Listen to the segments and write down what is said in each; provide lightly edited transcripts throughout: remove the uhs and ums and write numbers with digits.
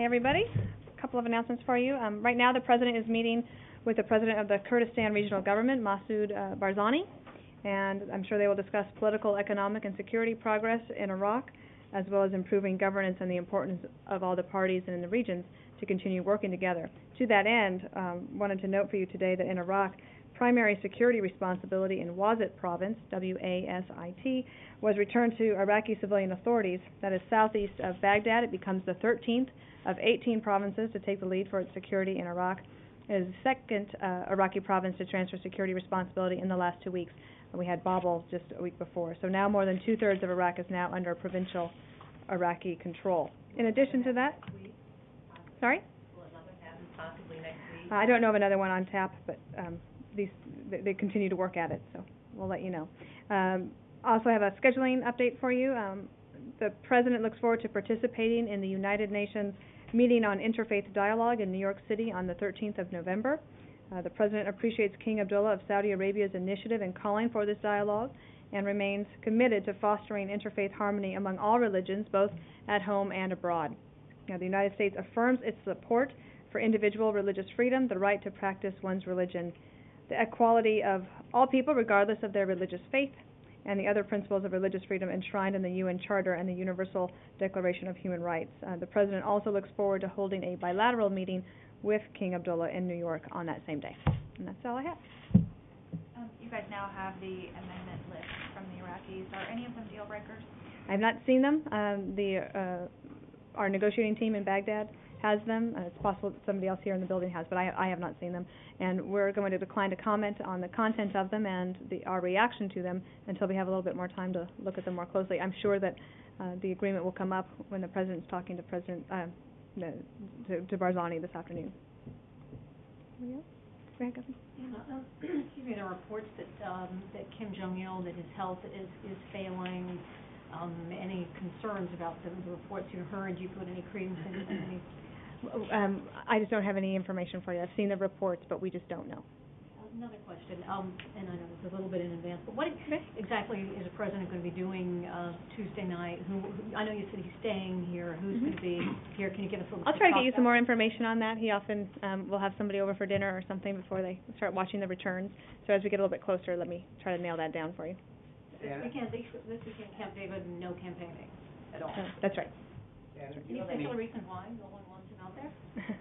everybody. A couple of announcements for you. Right now the President is meeting with the President of the Kurdistan Regional Government, Masoud Barzani, and I'm sure they will discuss political, economic, and security progress in Iraq, as well as improving governance and the importance of all the parties in the regions to continue working together. To that end, wanted to note for you today that in Iraq, primary security responsibility in Wasit Province, W-A-S-I-T, was returned to Iraqi civilian authorities. That is southeast of Baghdad. It becomes the 13th of 18 provinces to take the lead for its security in Iraq. It is the second Iraqi province to transfer security responsibility in the last 2 weeks. We had Babel just a week before. So now more than two-thirds of Iraq is now under provincial Iraqi control. In addition to that, sorry? Will another happen possibly next week? I don't know of another one on tap, but they continue to work at it, so we'll let you know. Also have a scheduling update for you. The President looks forward to participating in the United Nations meeting on interfaith dialogue in New York City on the 13th of November. The President appreciates King Abdullah of Saudi Arabia's initiative in calling for this dialogue and remains committed to fostering interfaith harmony among all religions, both at home and abroad. Now, the United States affirms its support for individual religious freedom, the right to practice one's religion, the equality of all people regardless of their religious faith, and the other principles of religious freedom enshrined in the UN Charter and the Universal Declaration of Human Rights. The President also looks forward to holding a bilateral meeting with King Abdullah in New York on that same day. And that's all I have. You guys now have the amendment list from the Iraqis. Are any of them deal breakers? I have not seen them. Our negotiating team in Baghdad has them. It's possible that somebody else here in the building has, but I have not seen them. And we're going to decline to comment on the content of them and our reaction to them until we have a little bit more time to look at them more closely. I'm sure that the agreement will come up when the President's talking to to Barzani this afternoon. Go ahead, Governor. Excuse me, there are reports that Kim Jong-il, that his health is failing. Any concerns about the reports you heard? Do you put any credence in any? I just don't have any information for you. I've seen the reports, but we just don't know. Another question, and I know this is a little bit in advance, but what exactly is the President going to be doing Tuesday night? I know you said he's staying here. Who's going to be here? Can you give us a little? I'll try to get you some more information on that. He often will have somebody over for dinner or something before they start watching the returns. So as we get a little bit closer, let me try to nail that down for you. This weekend, Camp David, no campaigning at all. That's right. Any particular reason why no one wants him out there?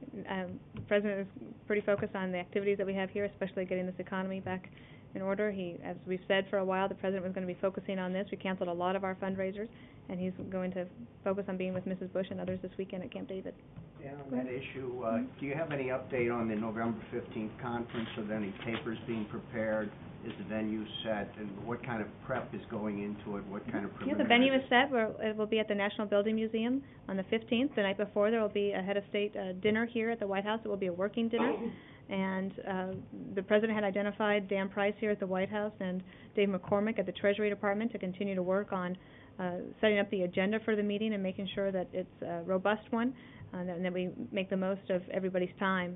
The President is pretty focused on the activities that we have here, especially getting this economy back in order. As we've said for a while, the President was going to be focusing on this. We canceled a lot of our fundraisers, and he's going to focus on being with Mrs. Bush and others this weekend at Camp David. And on that issue, do you have any update on the November 15th conference? Are there any papers being prepared? Is the venue set? And what kind of prep is going into it? What kind of preliminary? Yeah, the venue is set. It will be at the National Building Museum on the 15th. The night before, there will be a head of state dinner here at the White House. It will be a working dinner. And the President had identified Dan Price here at the White House and Dave McCormick at the Treasury Department to continue to work on setting up the agenda for the meeting and making sure that it's a robust one and that we make the most of everybody's time.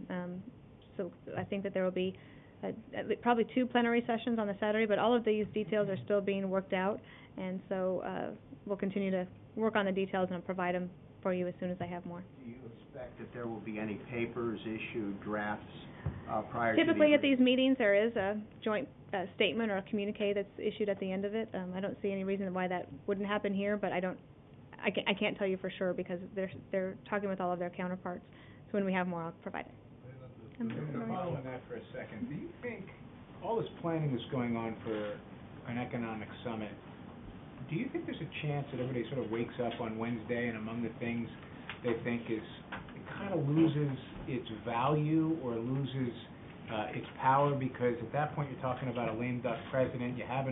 So I think that there will be probably 2 plenary sessions on the Saturday, but all of these details are still being worked out, and so we'll continue to work on the details and I'll provide them for you as soon as I have more. Do you expect that there will be any papers issued, drafts, prior Typically to at these meetings there is a joint statement or a communique that's issued at the end of it. I don't see any reason why that wouldn't happen here, but I can't tell you for sure because they're talking with all of their counterparts. So when we have more, I'll provide it. I'm going to follow on that for a second. Do you think all this planning that's going on for an economic summit, do you think there's a chance that everybody sort of wakes up on Wednesday and among the things they think is it kind of loses its value or loses its power because at that point you're talking about a lame duck president, you have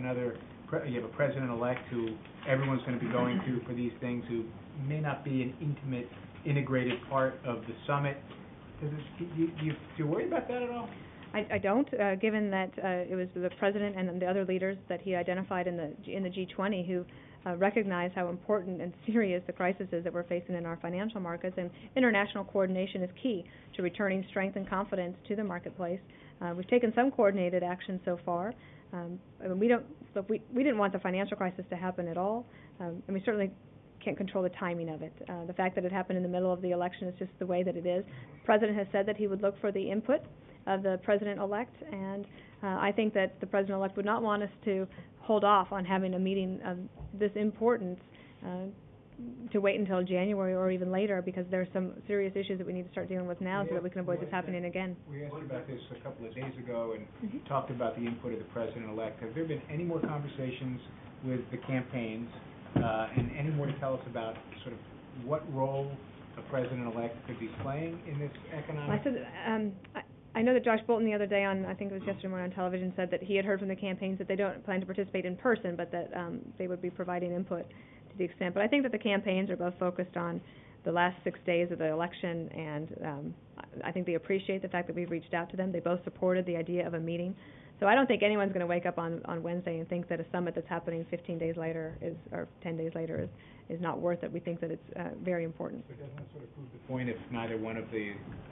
a president-elect who everyone's going to be going to for these things who may not be an intimate, integrated part of the summit. Do you worry about that at all? I don't, given that it was the President and the other leaders that he identified in the G20 who recognize how important and serious the crisis is that we're facing in our financial markets, and international coordination is key to returning strength and confidence to the marketplace. We've taken some coordinated action so far. We didn't want the financial crisis to happen at all, and we certainly can't control the timing of it. The fact that it happened in the middle of the election is just the way that it is. The President has said that he would look for the input of the President-elect, and I think that the President-elect would not want us to hold off on having a meeting of this importance to wait until January or even later, because there are some serious issues that we need to start dealing with now so that we can avoid this happening again. We asked about this a couple of days ago and talked about the input of the President-elect. Have there been any more conversations with the campaigns, and any more to tell us about sort of what role a President-elect could be playing in this economic? I said, I know that Josh Bolton the other day on, I think it was yesterday morning on television, said that he had heard from the campaigns that they don't plan to participate in person, but that they would be providing input to the extent. But I think that the campaigns are both focused on the last 6 days of the election, and I think they appreciate the fact that we've reached out to them. They both supported the idea of a meeting. So I don't think anyone's going to wake up on Wednesday and think that a summit that's happening 15 days later or 10 days later is not worth it. We think that it's very important. So doesn't that sort of prove the point if neither one of the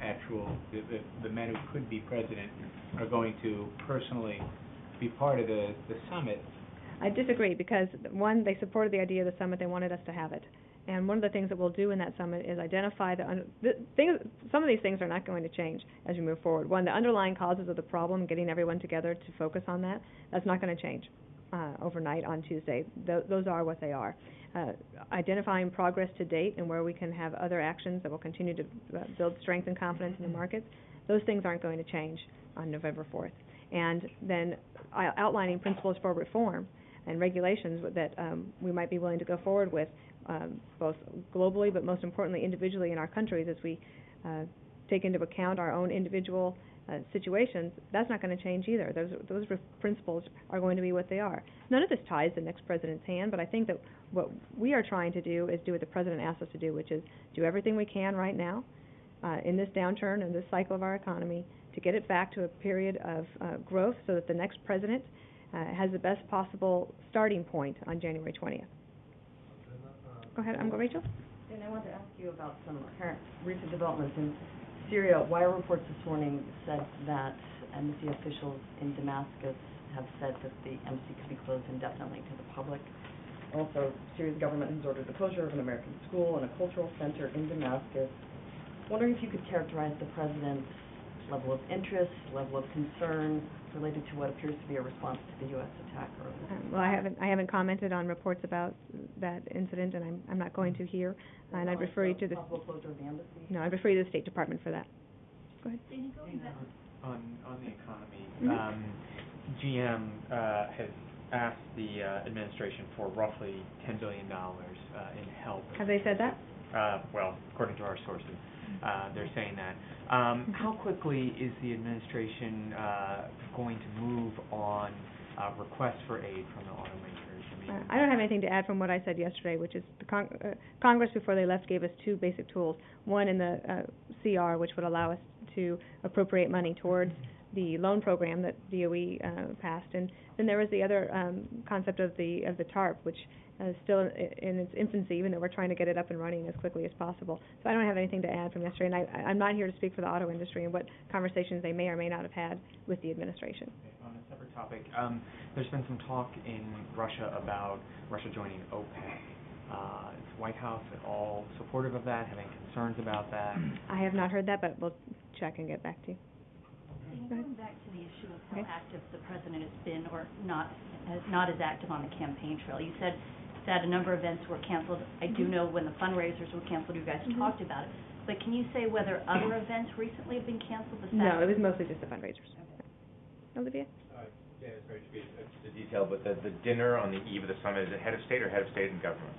the men who could be president are going to personally be part of the summit? I disagree, because one, they supported the idea of the summit. They wanted us to have it. And one of the things that we'll do in that summit is identify some of these things are not going to change as we move forward. One, the underlying causes of the problem, getting everyone together to focus on that's not going to change overnight on Tuesday. Those are what they are. Identifying progress to date and where we can have other actions that will continue to build strength and confidence in the markets, those things aren't going to change on November 4th. And then outlining principles for reform and regulations that we might be willing to go forward with, both globally but most importantly individually in our countries as we take into account our own individual situations. That's not going to change either. Those principles are going to be what they are. None of this ties the next president's hand, but I think that what we are trying to do is do what the president asked us to do, which is do everything we can right now in this downturn and this cycle of our economy to get it back to a period of growth so that the next president has the best possible starting point on January 20th. Go ahead, Rachel. And I wanted to ask you about some current recent developments in Syria. Wire reports this morning said that embassy officials in Damascus have said that the embassy could be closed indefinitely to the public. Also, Syria's government has ordered the closure of an American school and a cultural center in Damascus. Wondering if you could characterize the president's level of interest, level of concern related to what appears to be a response to the U.S. attack earlier. Well, I haven't commented on reports about that incident, and I'm not going to here. And I'd refer you to the possible closure of the embassy. No, I'd refer you to the State Department for that. Go ahead. On the economy, GM has asked the administration for roughly $10 billion in help. Have they said that? Well, according to our sources, they're saying that. How quickly is the administration going to move on requests for aid from the automakers? I don't have anything to add from what I said yesterday, which is the Congress, before they left, gave us two basic tools. One in the CR, which would allow us to appropriate money towards the loan program that DOE passed, and then there was the other concept of the TARP, which is still in its infancy, even though we're trying to get it up and running as quickly as possible. So I don't have anything to add from yesterday, and I'm not here to speak for the auto industry and what conversations they may or may not have had with the administration. Okay, on a separate topic, there's been some talk in Russia about Russia joining OPEC. Is the White House at all supportive of that, having concerns about that? I have not heard that, but we'll check and get back to you. Going back to the issue of how active the president has been, or not as active on the campaign trail, you said that a number of events were canceled. I do know when the fundraisers were canceled, you guys talked about it. But can you say whether other events recently have been canceled? No, it was mostly just the fundraisers. Olivia? Yeah, it's very sweet. It's the detail, but the dinner on the eve of the summit, is it head of state or head of state and government?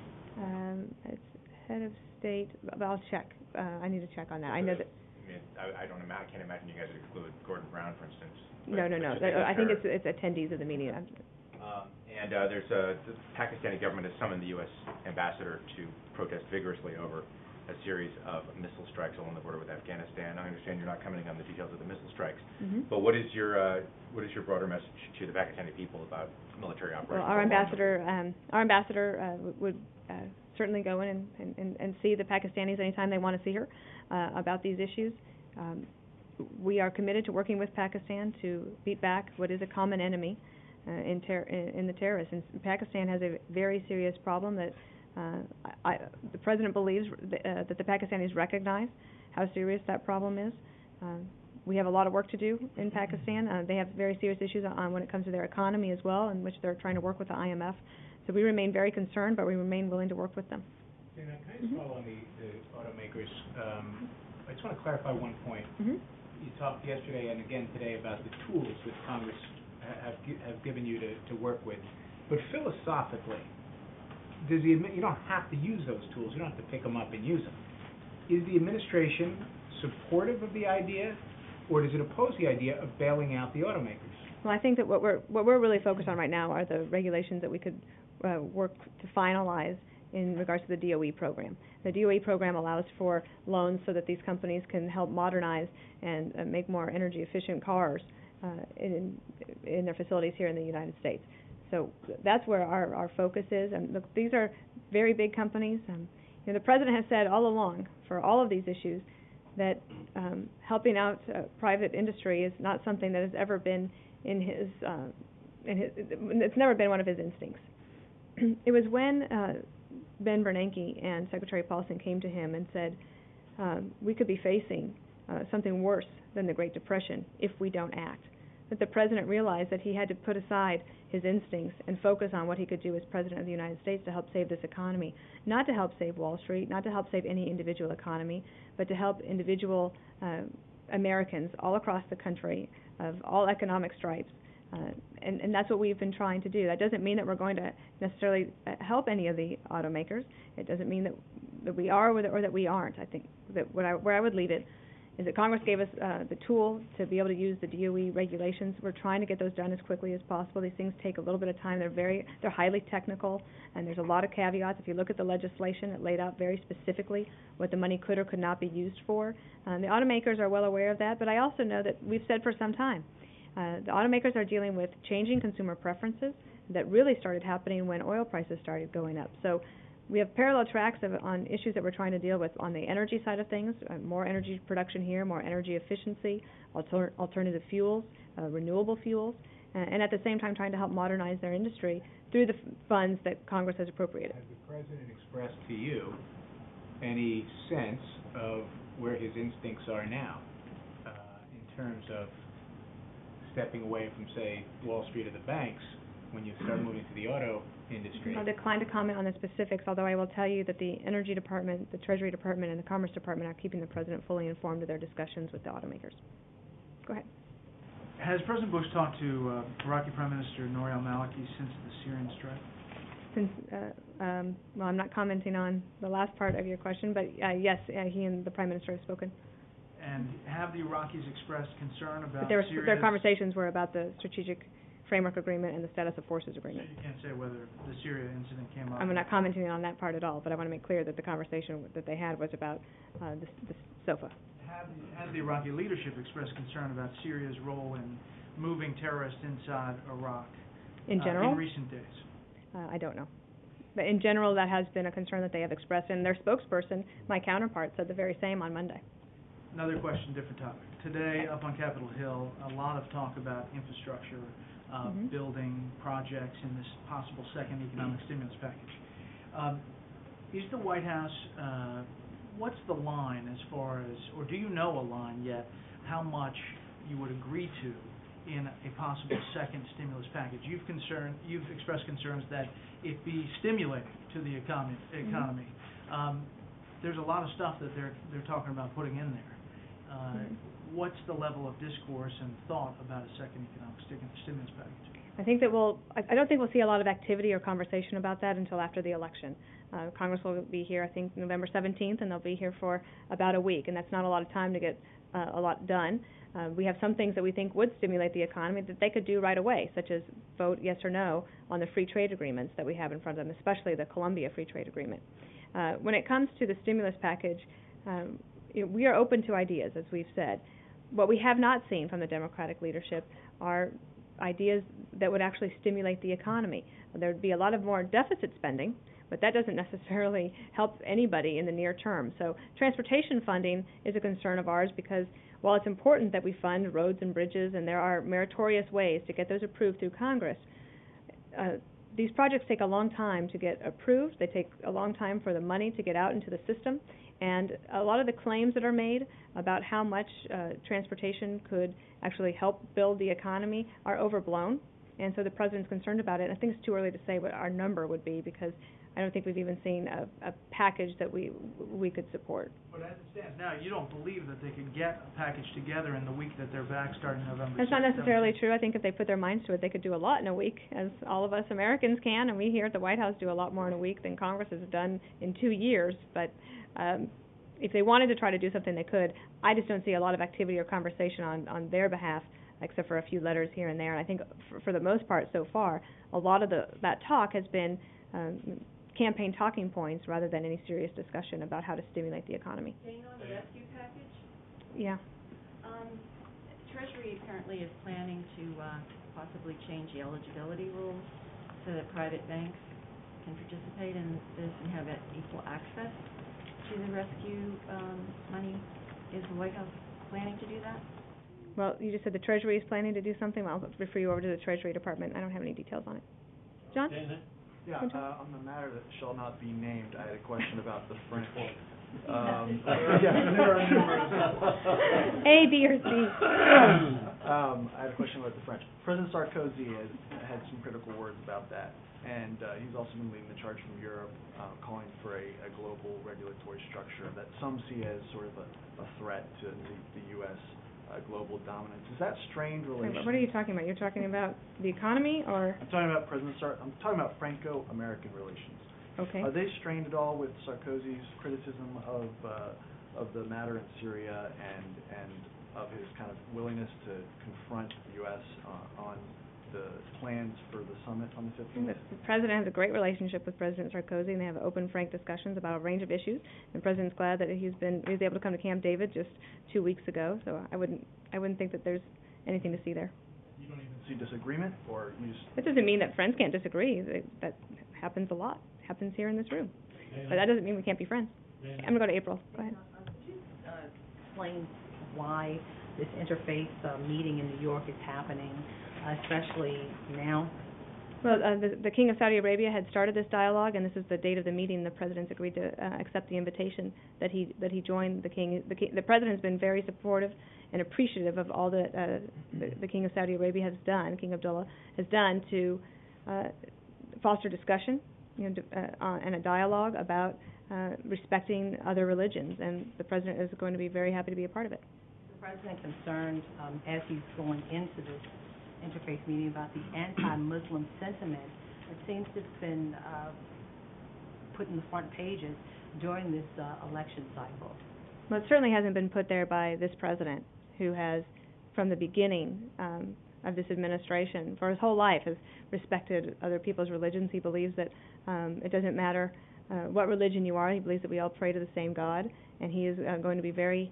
It's head of state, but I'll check. I need to check on that. I know that. I mean, I can't imagine you guys would exclude Gordon Brown, for instance. No. I think it's attendees of the meeting. And there's the Pakistani government has summoned the U.S. ambassador to protest vigorously over a series of missile strikes along the border with Afghanistan. I understand you're not commenting on the details of the missile strikes, but what is your broader message to the Pakistani people about military operations? Well, our ambassador would certainly go in and see the Pakistanis anytime they want to see her about these issues. We are committed to working with Pakistan to beat back what is a common enemy in the terrorists. And Pakistan has a very serious problem that The President believes that the Pakistanis recognize how serious that problem is. We have a lot of work to do in Pakistan. They have very serious issues when it comes to their economy as well, in which they're trying to work with the IMF. So we remain very concerned, but we remain willing to work with them. Can I just follow on the automakers? I just want to clarify one point. You talked yesterday and again today about the tools that Congress have given you to work with. But philosophically, you don't have to use those tools. You don't have to pick them up and use them. Is the administration supportive of the idea, or does it oppose the idea of bailing out the automakers? Well, I think that what we're really focused on right now are the regulations that we could work to finalize in regards to the DOE program. The DOE program allows for loans so that these companies can help modernize and make more energy efficient cars in their facilities here in the United States. So that's where our focus is. And look, these are very big companies. The President has said all along, for all of these issues, that helping out private industry is not something that has ever been it's never been one of his instincts. It was when Ben Bernanke and Secretary Paulson came to him and said, we could be facing something worse than the Great Depression if we don't act, that the President realized that he had to put aside his instincts and focus on what he could do as President of the United States to help save this economy, not to help save Wall Street, not to help save any individual economy, but to help individual Americans all across the country of all economic stripes. And that's what we've been trying to do. That doesn't mean that we're going to necessarily help any of the automakers. It doesn't mean that we are or that we aren't. I think that where I would leave it is that Congress gave us the tool to be able to use the DOE regulations. We're trying to get those done as quickly as possible. These things take a little bit of time. They're highly technical, and there's a lot of caveats. If you look at the legislation, it laid out very specifically what the money could or could not be used for. The automakers are well aware of that, but I also know that we've said for some time, the automakers are dealing with changing consumer preferences that really started happening when oil prices started going up. So we have parallel tracks on issues that we're trying to deal with on the energy side of things, more energy production here, more energy efficiency, alternative fuels, renewable fuels, and at the same time trying to help modernize their industry through the funds that Congress has appropriated. Has the President expressed to you any sense of where his instincts are now in terms of stepping away from, say, Wall Street or the banks when you start moving to the auto industry? I'll decline to comment on the specifics, although I will tell you that the Energy Department, the Treasury Department, and the Commerce Department are keeping the President fully informed of their discussions with the automakers. Go ahead. Has President Bush talked to Iraqi Prime Minister Nouri al-Maliki since the Syrian strike? Well, I'm not commenting on the last part of your question, but yes, he and the Prime Minister have spoken. And have the Iraqis expressed concern about Their conversations were about the Strategic Framework Agreement and the Status of Forces Agreement. So you can't say whether the Syria incident came up. I'm not commenting on that part at all, but I want to make clear that the conversation that they had was about the SOFA. Has the Iraqi leadership expressed concern about Syria's role in moving terrorists inside Iraq in general? In recent days? I don't know. But in general, that has been a concern that they have expressed, and their spokesperson, my counterpart, said the very same on Monday. Another question, different topic. Today, up on Capitol Hill, a lot of talk about infrastructure, building projects in this possible second economic stimulus package. Is the White House, what's the line as far as, or do you know a line yet, how much you would agree to in a possible second stimulus package? You've expressed concerns that it be stimulating to the economy. There's a lot of stuff that they're talking about putting in there. What's the level of discourse and thought about a second economic stimulus package? I think that I don't think we'll see a lot of activity or conversation about that until after the election. Congress will be here, I think, November 17th, and they'll be here for about a week, and that's not a lot of time to get a lot done. We have some things that we think would stimulate the economy that they could do right away, such as vote yes or no on the free trade agreements that we have in front of them, especially the Colombia Free Trade Agreement. When it comes to the stimulus package, we are open to ideas, as we've said. What we have not seen from the Democratic leadership are ideas that would actually stimulate the economy. There would be a lot of more deficit spending, but that doesn't necessarily help anybody in the near term. So transportation funding is a concern of ours because while it's important that we fund roads and bridges, and there are meritorious ways to get those approved through Congress, these projects take a long time to get approved. They take a long time for the money to get out into the system. And a lot of the claims that are made about how much transportation could actually help build the economy are overblown. And so the President's concerned about it. I think it's too early to say what our number would be, because I don't think we've even seen a package that we could support. But as it stands now, you don't believe that they could get a package together in the week that they're back starting November 6th? That's not necessarily true. I think if they put their minds to it, they could do a lot in a week, as all of us Americans can, and we here at the White House do a lot more in a week than Congress has done in 2 years. But if they wanted to try to do something, they could. I just don't see a lot of activity or conversation on their behalf, except for a few letters here and there. And I think for the most part so far, a lot of that talk has been campaign talking points rather than any serious discussion about how to stimulate the economy. Staying on the rescue package, Yeah. Treasury apparently is planning to possibly change the eligibility rules so that private banks can participate in this and have equal access to the rescue money. Is the White House planning to do that? Well, you just said the Treasury is planning to do something. Well, I'll refer you over to the Treasury Department. I don't have any details on it. John? Yeah, on the matter that shall not be named, I had a question about the French. A, B, or C. I had a question about the French. President Sarkozy has had some critical words about that, and he's also been leading the charge from Europe, calling for a global regulatory structure that some see as sort of a threat to the U.S. Global dominance. Is that strained relations? What are you talking about? You're talking about the economy, or? I'm talking about I'm talking about Franco-American relations. Okay. Are they strained at all with Sarkozy's criticism of the matter in Syria and of his kind of willingness to confront the U.S. on the plans for the summit on the 15th? The President has a great relationship with President Sarkozy, and they have open, frank discussions about a range of issues. And the President's glad that he was able to come to Camp David just 2 weeks ago. So I wouldn't think that there's anything to see there. You don't even see disagreement, or you just? That doesn't mean that friends can't disagree. That happens a lot. Happens here in this room. But that doesn't mean we can't be friends. I'm gonna go to April. Go ahead. Could you explain why this interfaith meeting in New York is happening, especially now? Well, the King of Saudi Arabia had started this dialogue, and this is the date of the meeting. The President's agreed to accept the invitation that he join the King. The President's been very supportive and appreciative of all that the King of Saudi Arabia has done, King Abdullah has done to foster discussion, and a dialogue about respecting other religions, and the President is going to be very happy to be a part of it. Is the President concerned, as he's going into this interfaith meeting, about the anti-Muslim sentiment that seems to have been put in the front pages during this election cycle? Well, it certainly hasn't been put there by this President, who has, from the beginning of this administration, for his whole life, has respected other people's religions. He believes that it doesn't matter what religion you are. He believes that we all pray to the same God, and he is going to be very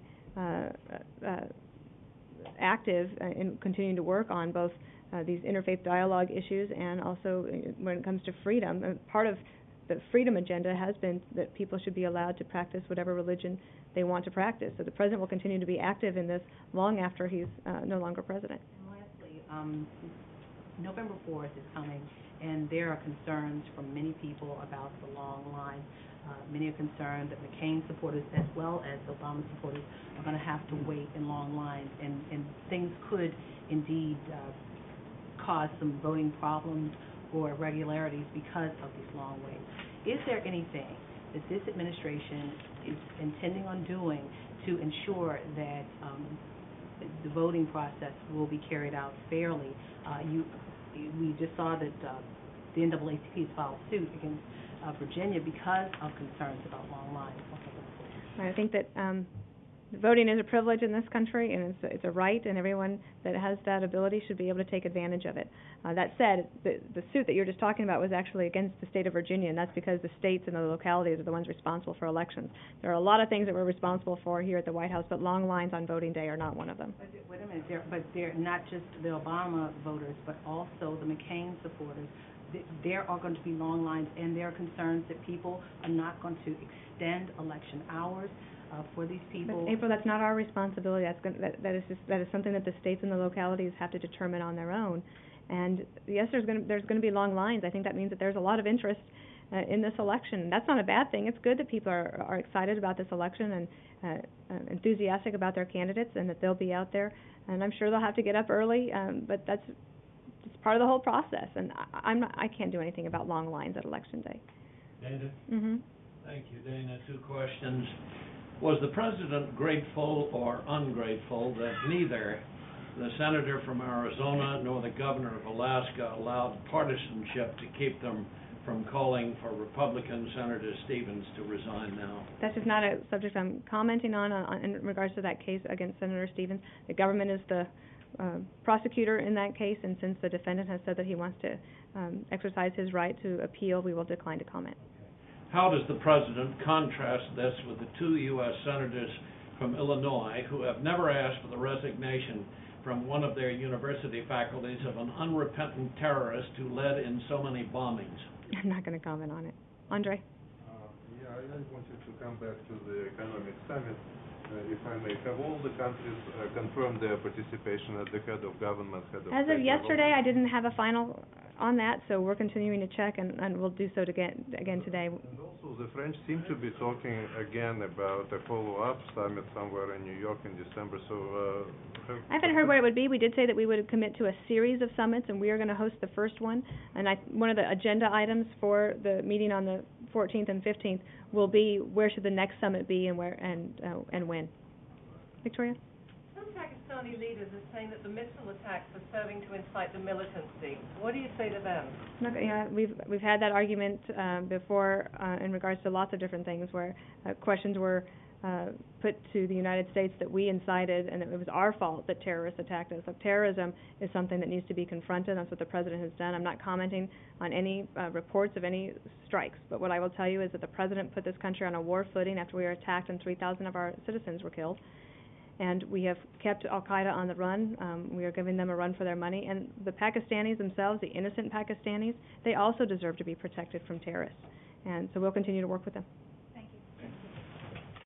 active in continuing to work on both these interfaith dialogue issues and also when it comes to freedom. Part of the freedom agenda has been that people should be allowed to practice whatever religion they want to practice. So the President will continue to be active in this long after he's no longer President. And lastly, November 4th is coming, and there are concerns from many people about the long line. Many are concerned that McCain supporters as well as Obama supporters are going to have to wait in long lines, and things could indeed cause some voting problems or irregularities because of these long waits. Is there anything that this administration is intending on doing to ensure that the voting process will be carried out fairly? We just saw that the NAACP has filed suit against Virginia because of concerns about long lines. I think that voting is a privilege in this country, and it's a right, and everyone that has that ability should be able to take advantage of it. That said, the suit that you're just talking about was actually against the state of Virginia, and that's because the states and the localities are the ones responsible for elections. There are a lot of things that we're responsible for here at the White House, but long lines on voting day are not one of them. Wait a minute, but they're not just the Obama voters, but also the McCain supporters. There are going to be long lines, and there are concerns that people are not going to extend election hours for these people. But April, that's not our responsibility. That is something that the states and the localities have to determine on their own. And yes, there's going to be long lines. I think that means that there's a lot of interest in this election. That's not a bad thing. It's good that people are excited about this election and enthusiastic about their candidates, and that they'll be out there. And I'm sure they'll have to get up early, but that's it's part of the whole process. And I can't do anything about long lines at Election Day. Dana? Mm-hmm. Thank you, Dana. 2 questions. Was the president grateful or ungrateful that neither the senator from Arizona nor the governor of Alaska allowed partisanship to keep them from calling for Republican Senator Stevens to resign now? That's just not a subject I'm commenting on in regards to that case against Senator Stevens. The government is the prosecutor in that case, and since the defendant has said that he wants to exercise his right to appeal, we will decline to comment. How does the president contrast this with the 2 U.S. senators from Illinois who have never asked for the resignation from one of their university faculties of an unrepentant terrorist who led in so many bombings? I'm not going to comment on it. Andre? I wanted to come back to the economic summit. If I may, have all the countries confirmed their participation at the head of government, head of As state of level? yesterday, I didn't have a final on that, so we're continuing to check, and we'll do so again today. And also, the French seem to be talking again about a follow-up summit somewhere in New York in December, so... I haven't heard what it would be. We did say that we would commit to a series of summits, and we are going to host the first one. And one of the agenda items for the meeting on the 14th and 15th will be where should the next summit be and where and when. Victoria? Some Pakistani leaders are saying that the missile attacks are serving to incite the militancy. What do you say to them? Yeah, we've had that argument before in regards to lots of different things where questions were put to the United States that we incited, and it was our fault that terrorists attacked us. So terrorism is something that needs to be confronted. That's what the president has done. I'm not commenting on any reports of any strikes, but what I will tell you is that the president put this country on a war footing after we were attacked and 3,000 of our citizens were killed. And we have kept al-Qaeda on the run. We are giving them a run for their money. And the Pakistanis themselves, the innocent Pakistanis, they also deserve to be protected from terrorists. And so we'll continue to work with them.